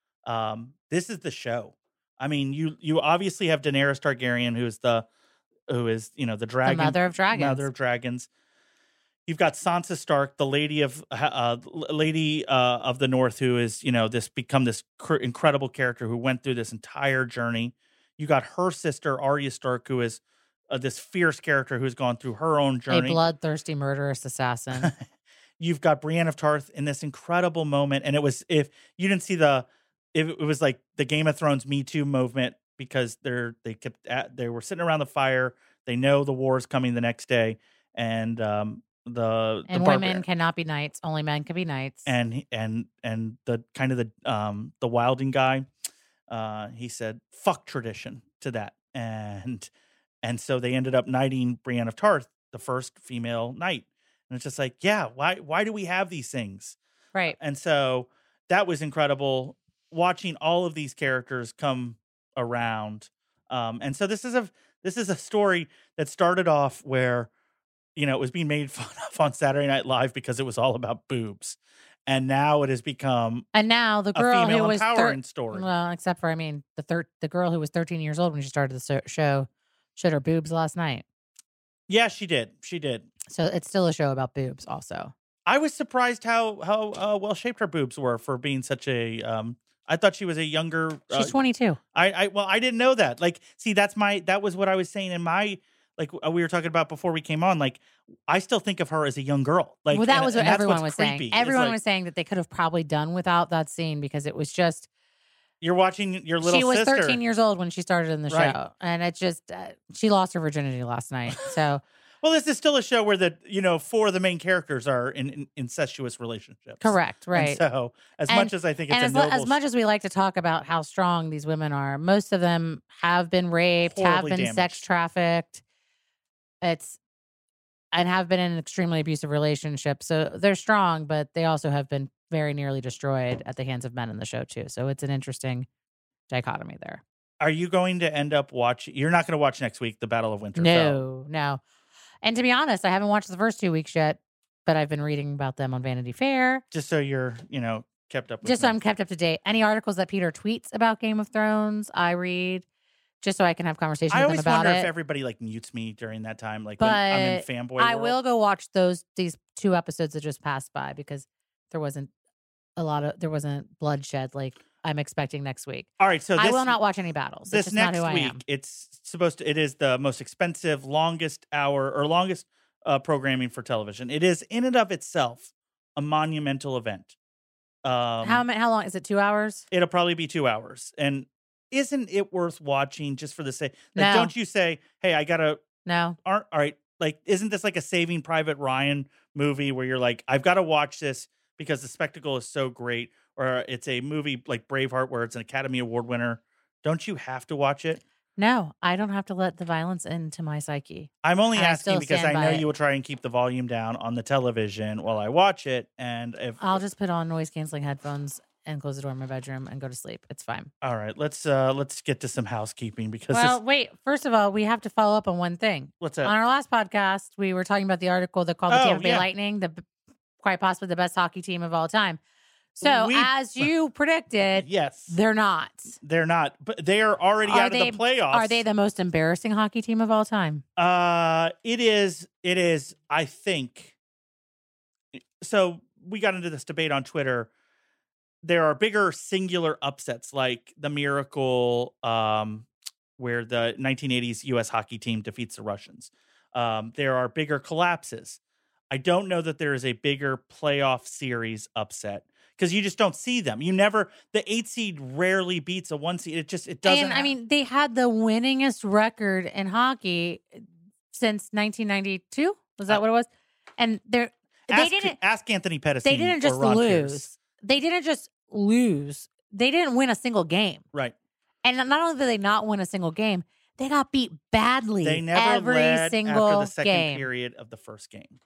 um, this is the show. I mean, you you obviously have Daenerys Targaryen, who is the who is you know the The dragon, mother of dragons. mother of dragons. You've got Sansa Stark, the lady of uh, lady uh, of the North, who is you know this become this cr- incredible character who went through this entire journey. You got her sister Arya Stark, who is uh, this fierce character who's gone through her own A journey. bloodthirsty murderous assassin. You've got Brienne of Tarth in this incredible moment, and it was, if you didn't see the, if it was like the Game of Thrones Me Too movement, because they're they kept at, they were sitting around the fire. They know the war is coming the next day, and um, the And the women barbar- cannot be knights. Only men can be knights. and and and the kind of the um the Wilding guy, uh, he said "fuck tradition" to that, and and so they ended up knighting Brienne of Tarth, the first female knight. And it's just like, yeah, why why do we have these things? Right. And so that was incredible, watching all of these characters come around. Um, and so this is a this is a story that started off where, you know, it was being made fun of on Saturday Night Live because it was all about boobs. And now it has become And now the a girl female who was thir- empowering story. well, except for I mean the thir- the girl who was thirteen years old when she started the so- show showed her boobs last night. Yeah, she did. She did. So it's still a show about boobs also. I was surprised how how uh, well shaped her boobs were for being such a. Um, I thought she was a younger. Uh, She's twenty-two. I, I well, I didn't know that. Like, see, that's my that was what I was saying in my, like uh, we were talking about before we came on. Like, I still think of her as a young girl. Like, Well, that and- was and what that's everyone what's was creepy. saying. It's Everyone like, was saying that they could have probably done without that scene because it was just you're watching your little she was sister. thirteen years old when she started in the Right. show, and it just uh, she lost her virginity last night. So Well, this is still a show where the you know four of the main characters are in, in incestuous relationships. correct, And right? so, as And- much as I think it's and a as, noble, as much as we like to talk about how strong these women are, most of them have been raped, have Horribly been damaged. sex trafficked. It's and have been in an extremely abusive relationship. So they're strong, but they also have been very nearly destroyed at the hands of men in the show too. So it's an interesting dichotomy there. are you going to end up watching? You're not going to watch next week, the Battle of Winterfell. No, no. And to be honest, I haven't watched the first two weeks yet, but I've been reading about them on Vanity Fair. Just so you're you know kept up. with Just so me. I'm kept up to date. Any articles that Peter tweets about Game of Thrones, I read, just so I can have conversations I with him always about wonder it. if everybody like mutes me during that time, like when I'm in But fanboy. I world. will go watch those these two episodes that just passed by because there wasn't a lot of there wasn't bloodshed like I'm expecting next week. All right, so this, I will not watch any battles. this It's just not next who I week, am. it's supposed to. It is the most expensive, longest hour or longest uh, programming for television. It is in and of itself a monumental event. Um, how ma- how long is it? Two hours? It'll probably be two hours, and isn't it worth watching just for the sake? Like, No. don't you say, "Hey, I gotta." No. Aren't all right. Like, isn't this like a Saving Private Ryan movie where you're like, I've got to watch this because the spectacle is so great, or it's a movie like Braveheart where it's an Academy Award winner? Don't you have to watch it? No, I don't have to let the violence into my psyche. I'm only I asking still because I stand know by it. you will try and keep the volume down on the television while I watch it. And if I'll just put on noise canceling headphones and close the door in my bedroom and go to sleep. It's fine. all right, let's uh let's get to some housekeeping because Well, this, wait. First of all, we have to follow up on one thing. what's On that? our last podcast, we were talking about the article that called the Oh, Tampa Bay yeah. Lightning the quite possibly the best hockey team of all time. So, We- as you predicted, Yes, they're not. they're not, but they are already Are out they- of the playoffs. Are they the most embarrassing hockey team of all time? Uh, it is. It is. I think. So we got into this debate on Twitter. There are bigger singular upsets like the Miracle, um, where the nineteen eighties U S hockey team defeats the Russians. Um, there are bigger collapses. I don't know that there is a bigger playoff series upset because you just don't see them. You never. The eight seed rarely beats a one seed. It just it doesn't. And I hap- mean, they had the winningest record in hockey since nineteen ninety-two. Was that Uh, what it was? And they're they ask, didn't ask Anthony Pettis. they didn't just Ron lose. Pierce. They didn't just lose. They didn't win a single game. Right. And not only did they not win a single game, they got beat badly They never every led single after the second game. period of the first game.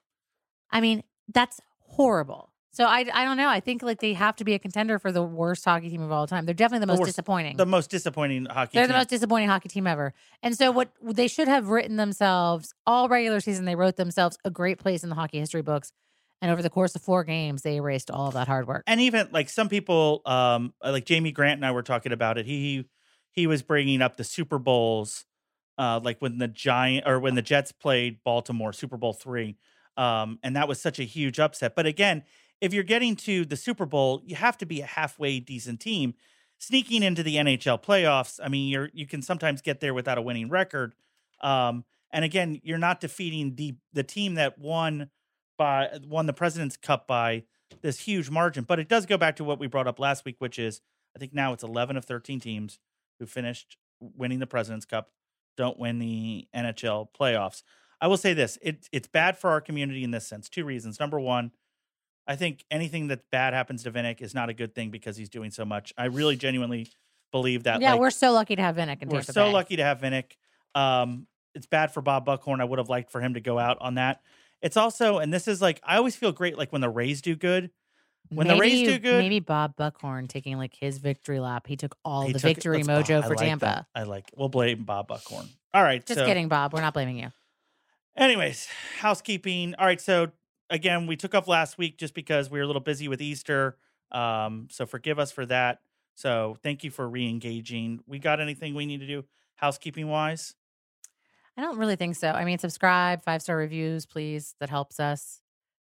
I mean, that's horrible. So I, I don't know. I think like they have to be a contender for the worst hockey team of all time. They're definitely the The most worst- disappointing. The most disappointing hockey They're team. the most disappointing hockey team ever. And so what they should have written themselves all regular season, they wrote themselves a great place in the hockey history books. And over the course of four games, they erased all of that hard work. And even like some people, um, like Jamie Grant and I were talking about it. He he was bringing up the Super Bowls, uh, like when the Giant or when the Jets played Baltimore, Super Bowl three, um, and that was such a huge upset. But again, if you're getting to the Super Bowl, you have to be a halfway decent team. Sneaking into the N H L playoffs, I mean, you're you can sometimes get there without a winning record. Um, and again, you're not defeating the the team that won by won the President's Cup by this huge margin. But it does go back to what we brought up last week, which is I think now it's eleven of thirteen teams who finished winning the President's Cup don't win the N H L playoffs. I will say this, it, it's bad for our community in this sense. Two reasons. Number one, I think anything that bad happens to Vinnick is not a good thing because he's doing so much. I really genuinely believe that. Yeah, like, we're so lucky to have Vinnick in we're Tampa so Bay. lucky to have Vinnick. Um, it's bad for Bob Buckhorn. I would have liked for him to go out on that. It's also, and this is like, I always feel great like when the Rays do good. When the Rays do good, maybe Bob Buckhorn taking like his victory lap. He took all he the took it- victory let's- mojo oh, I for like Tampa. that. I like. We'll blame Bob Buckhorn. All right. Just so, kidding, Bob. We're not blaming you. Anyways, housekeeping. All right. So again, we took off last week just because we were a little busy with Easter. Um, so forgive us for that. So thank you for re-engaging. We got anything we need to do housekeeping wise? I don't really think so. I mean, subscribe, five star reviews, please. That helps us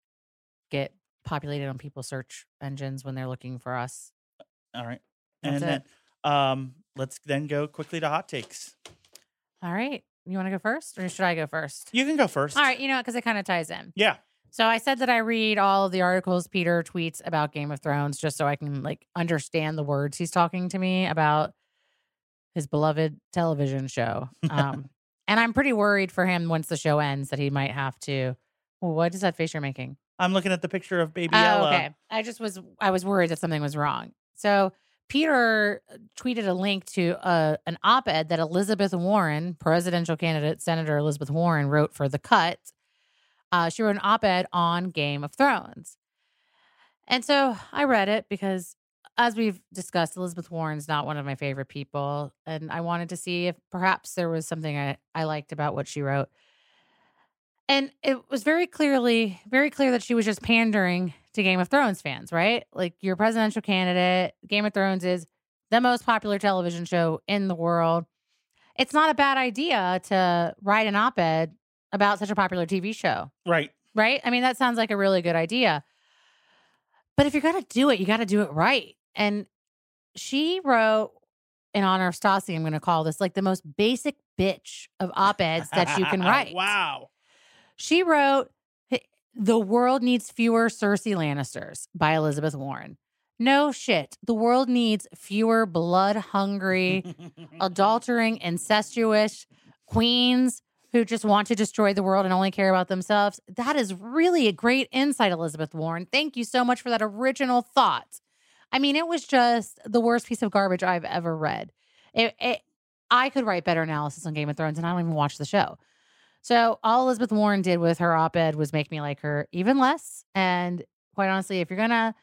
get populated on people's search engines when they're looking for us. All right. That's and it. then um, let's then go quickly to hot takes. All right. You want to go first or should I go first? You can go first. All right. You know, because it kind of ties in. Yeah. So I said that I read all of the articles Peter tweets about Game of Thrones just so I can like understand the words he's talking to me about his beloved television show. Um, and I'm pretty worried for him once the show ends that he might have to. Well, what is that face you're making? I'm looking at the picture of Baby Oh, Ella. okay. I just was I was worried that something was wrong. So Peter tweeted a link to uh, an op-ed that Elizabeth Warren, presidential candidate Senator Elizabeth Warren, wrote for The Cut. Uh, she wrote an op-ed on Game of Thrones. And so I read it because, as we've discussed, Elizabeth Warren's not one of my favorite people. And I wanted to see if perhaps there was something I, I liked about what she wrote. And it was very clearly, very clear that she was just pandering to Game of Thrones fans, right? Like, you're a presidential candidate. Game of Thrones is the most popular television show in the world. It's not a bad idea to write an op-ed about such a popular T V show, Right. right? I mean, that sounds like a really good idea. But if you're going to do it, you got to do it right. And she wrote, in honor of Stassi, I'm going to call this like the most basic bitch of op-eds that you can write. Wow. She wrote, "The world needs fewer Cersei Lannisters" by Elizabeth Warren. No shit. The world needs fewer blood-hungry, adultering, incestuous queens who just want to destroy the world and only care about themselves. That is really a great insight, Elizabeth Warren. Thank you so much for that original thought. I mean, it was just the worst piece of garbage I've ever read. It, it, I could write better analysis on Game of Thrones, and I don't even watch the show. So all Elizabeth Warren did with her op-ed was make me like her even less. And quite honestly, if you're going to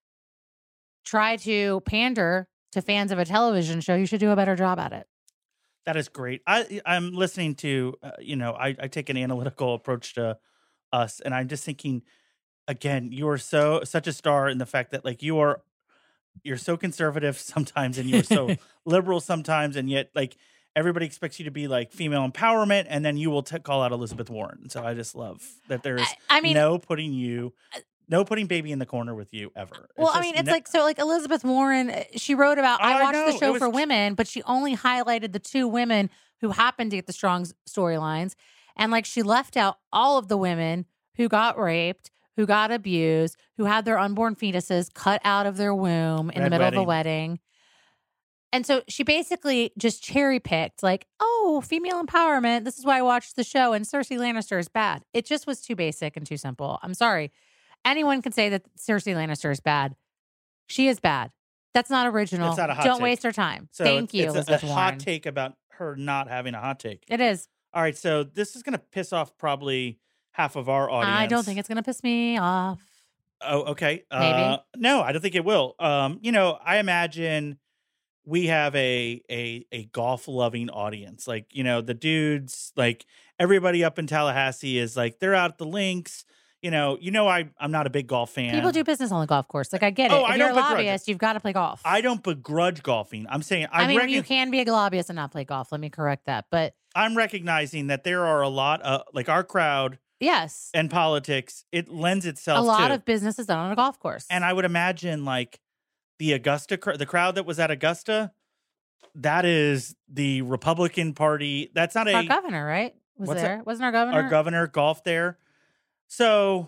try to pander to fans of a television show, you should do a better job at it. That is great. I, I'm listening to, uh, you know, I, I take an analytical approach to us, and I'm just thinking, again, you are so such a star in the fact that like you are, you're so conservative sometimes, and you're so liberal sometimes, and yet like everybody expects you to be like female empowerment, and then you will t- call out Elizabeth Warren. So I just love that there's I, I mean, no putting you. No putting baby in the corner with you ever. Well, I mean, it's ne- like, so like Elizabeth Warren, she wrote about, Oh, I I watched know. the show It for was- women, but she only highlighted the two women who happened to get the strong s- storylines. And like, she left out all of the women who got raped, who got abused, who had their unborn fetuses cut out of their womb in Red the middle wedding. of a wedding. And so she basically just cherry picked like, oh, female empowerment. This is why I watched the show. And Cersei Lannister is bad. It just was too basic and too simple. I'm sorry. Anyone can say that Cersei Lannister is bad. She is bad. That's not original. It's not a hot Don't take. waste her time. So Thank it's, you, it's Elizabeth a, a Warren. hot take about her not having a hot take. It is. All right, so this is going to piss off probably half of our audience. I don't think it's going to piss me off. Oh, okay. Maybe. Uh, no, I don't think it will. Um, you know, I imagine we have a a a golf loving audience. Like, you know, the dudes, like everybody up in Tallahassee is like they're out at the links. You know, you know, I I'm not a big golf fan. People do business on the golf course. Like, I get it. Oh, if I you're a don't begrudge it. lobbyist, you've got to play golf. I don't begrudge golfing. I'm saying I I, mean, recognize, you can be a lobbyist and not play golf. Let me correct that. But I'm recognizing that there are a lot of like our crowd yes, and politics. It lends itself a lot to, of business is done on a golf course. and I would imagine like the Augusta, cr- the crowd that was at Augusta, that is the Republican Party. That's not our a governor, right? Was What's there? Wasn't our governor? our governor golf there. So,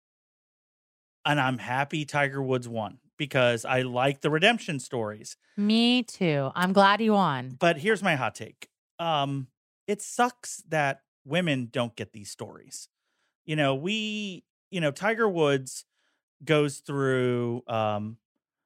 and I'm happy Tiger Woods won because I like the redemption stories. Me too. I'm glad he won. But here's my hot take. Um, it sucks that women don't get these stories. You know, we, you know, Tiger Woods goes through um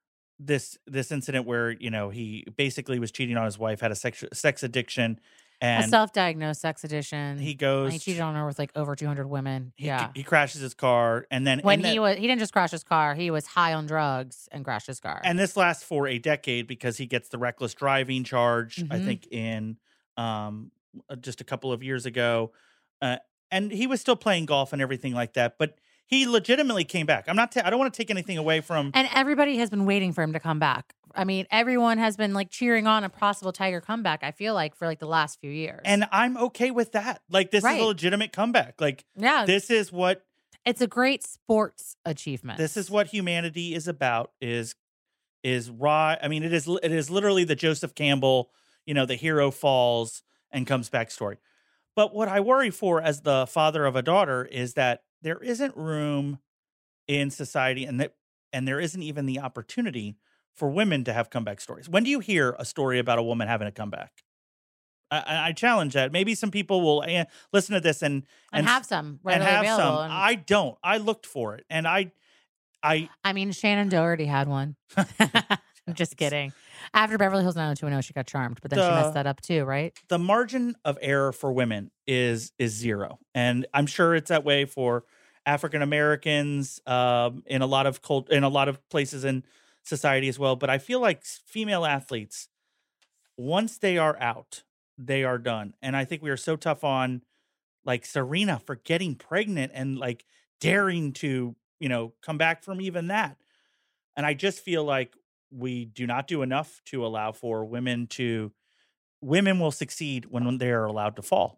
this this incident where, you know, he basically was cheating on his wife, had a sex sex addiction, A and self-diagnosed sex addiction. he goes he cheated on her with like over two hundred women. he, yeah. he crashes his car, and then When and he then- was, he didn't just crash his car. He was high on drugs and crashed his car. and this lasts for a decade because he gets the reckless driving charge, I Mhm. think in um uh, just a couple of years ago, uh, and he was still playing golf and everything like that, but he legitimately came back. I'm not ta- I don't want to take anything away from And everybody has been waiting for him to come back. I mean, everyone has been like cheering on a possible Tiger comeback, I feel like, for like the last few years. and I'm okay with that. Like this is Right. a legitimate comeback. Like yeah, this is what it's a great sports achievement. this is what humanity is about is is raw. I mean, it is it is literally the Joseph Campbell, you know, the hero falls and comes back story. But what I worry for as the father of a daughter is that there isn't room in society, and that and there isn't even the opportunity for women to have comeback stories. When do you hear a story about a woman having a comeback? I, I- I challenge that. Maybe some people will eh, listen to this and and, have some and readily have available. some. and- I don't. I looked for it, and I, I I mean, Shannon Doherty had one. I'm just kidding. After Beverly Hills nine oh two one oh, she got charmed, but then she The- messed that up too, right? the margin of error for women is is zero, and I'm sure it's that way for African Americans um, in a lot of cult in a lot of places in society as well. But I feel like s- female athletes, once they are out, they are done, and I think we are so tough on like Serena for getting pregnant and like daring to you know come back from even that, and I just feel like we do not do enough to allow for women to women will succeed when they are allowed to fall.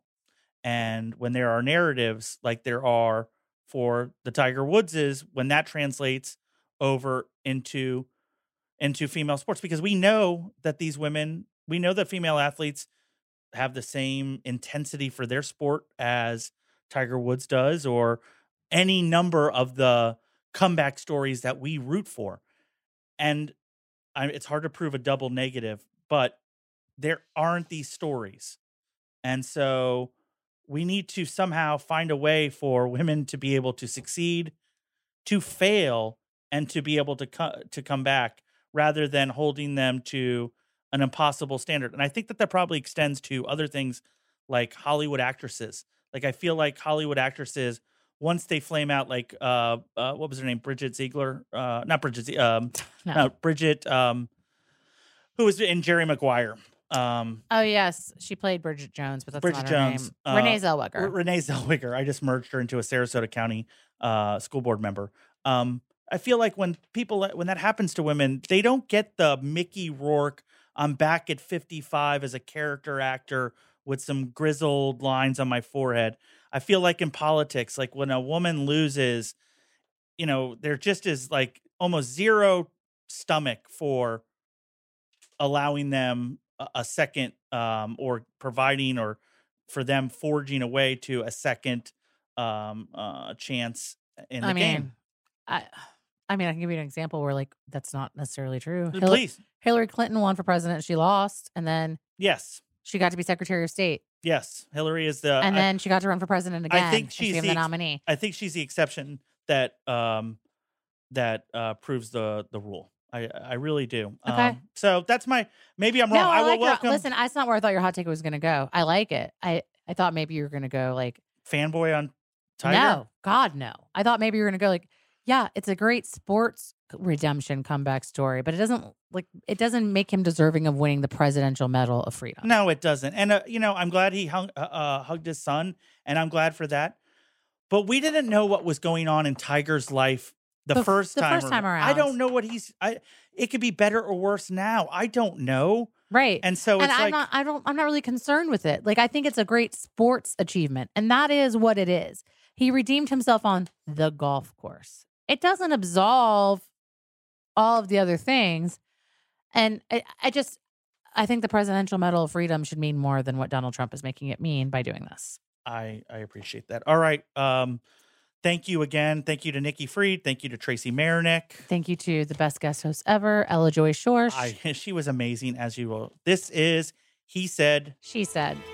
And when there are narratives like there are for the Tiger Woodses, when that translates over into into female sports, because we know that these women, we know that female athletes have the same intensity for their sport as Tiger Woods does, or any number of the comeback stories that we root for. and I, it's hard to prove a double negative, but there aren't these stories. And so we need to somehow find a way for women to be able to succeed, to fail, and to be able to co- to come back rather than holding them to an impossible standard. And I think that that probably extends to other things like Hollywood actresses. Like I feel like Hollywood actresses, once they flame out, like uh, uh what was her name, Bridget Ziegler, uh, not Bridget, Ze- um, No. no Bridget, um, who was in Jerry Maguire. Um, Oh yes, she played Bridget Jones, but that's Bridget not her Jones, name. uh, Renee Zellweger. R- Renee Zellweger. I just merged her into a Sarasota County uh, school board member. Um, I feel like when people when that happens to women, they don't get the Mickey Rourke, I'm back at fifty-five as a character actor with some grizzled lines on my forehead. I feel like in politics, like when a woman loses, you know, there just is like almost zero stomach for allowing them a, a second um, or providing or for them forging a way to a second um, uh, chance in the I game. mean, I, I mean, I can give you an example where like that's not necessarily true. Hil- Please. Hillary Clinton won for president, she lost, and then Yes. she got to be Secretary of State, Yes. Hillary is the. and I, then she got to run for president again. I think and she she's became the, the ex- nominee. I think she's the exception that um, that uh, proves the the rule. I I really do. Okay. Um, so that's my. Maybe I'm wrong. No, I, I will like your- welcome Listen, that's not where I thought your hot take was going to go. I like it. I I thought maybe you were going to go like fanboy on Tiger. no, God no. I thought maybe you were going to go like yeah, it's a great sports redemption comeback story, but it doesn't like it doesn't make him deserving of winning the Presidential Medal of Freedom. No, it doesn't. And uh, you know, I'm glad he hung, uh, uh, hugged his son, and I'm glad for that. But we didn't know what was going on in Tiger's life the, The f- first the time. first time I around. don't know what he's. I. It could be better or worse now. I don't know. Right. And so and it's I'm like not I don't I'm not really concerned with it. Like I think it's a great sports achievement, and that is what it is. He redeemed himself on the golf course. It doesn't absolve all of the other things. And I, I just I think the Presidential Medal of Freedom should mean more than what Donald Trump is making it mean by doing this. I I appreciate that. All right. Um, thank you again. Thank you to Nikki Fried. Thank you to Tracy Marinick. Thank you to the best guest host ever, Ella Joy Shorsh. I she was amazing as usual. This is He Said. She said.